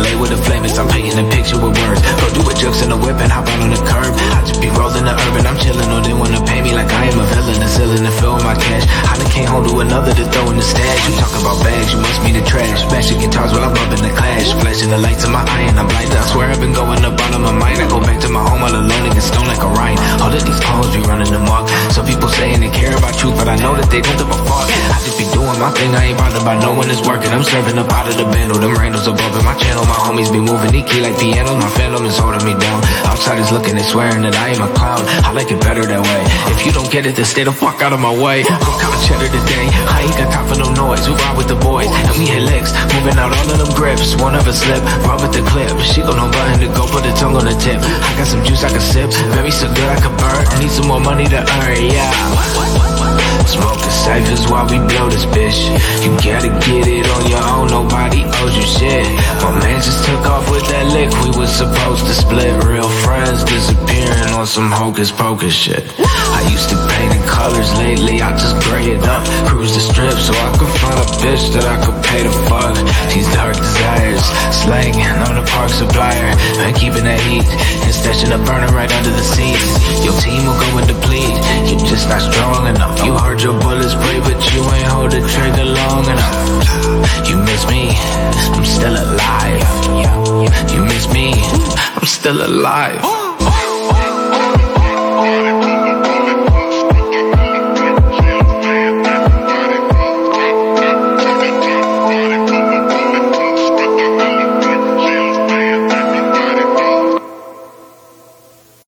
away with a flame as I'm painting a picture with words. Go do a jokes in the whip and hop out on the curb. I just be rolling the urban, I'm chilling, or they wanna pay me like I am a villain. The ceiling to fill my cash. I done can't hold to another to throw in the stash. You talk about bags, you must be the trash. Smashing guitars while I'm up in the clash. Flashing the lights in my eye and I'm blinded. I swear I've been going up out of my mind. I go back to my home all alone and get stoned like a Ryan. All of these clones be running amok. Some people saying they care about truth, but I know that they don't give a fuck. I just be doing my thing, I ain't bothered by no one is working. I'm serving up out of the bando, them randals above in my channel. My homies be moving, they key like pianos. My fandom is holding me down. Outsiders looking and swearing that I am a clown. I like it better that way. If you don't get it, then stay the fuck out of my way. Go count cheddar today, I ain't got time for no noise. We ride with the boys, and we hit licks, moving out all of them grips. One of a slip, rub with the clip. She gon' no button to go, put the tongue on the tip. I got some juice I can sip, very so good I can burn. Need some more money to earn, yeah. Smoking ciphers while we blow this bitch. You gotta get it on your own, nobody owes you shit. My man just took off with that lick, we was supposed to split. Real friends disappearing on some hocus pocus shit. I used to paint in colors, lately I just gray it up. Cruise the strip so I could find a bitch that I could pay to fuck. These dark desires, slanging on the park supplier. Man keeping that heat, and stashing a burner right under the seats. Your team will go and deplete, you just not strong enough. You heard your bullets spray, but you ain't hold the trigger long enough. You miss me, I'm still alive. You miss me, I'm still alive.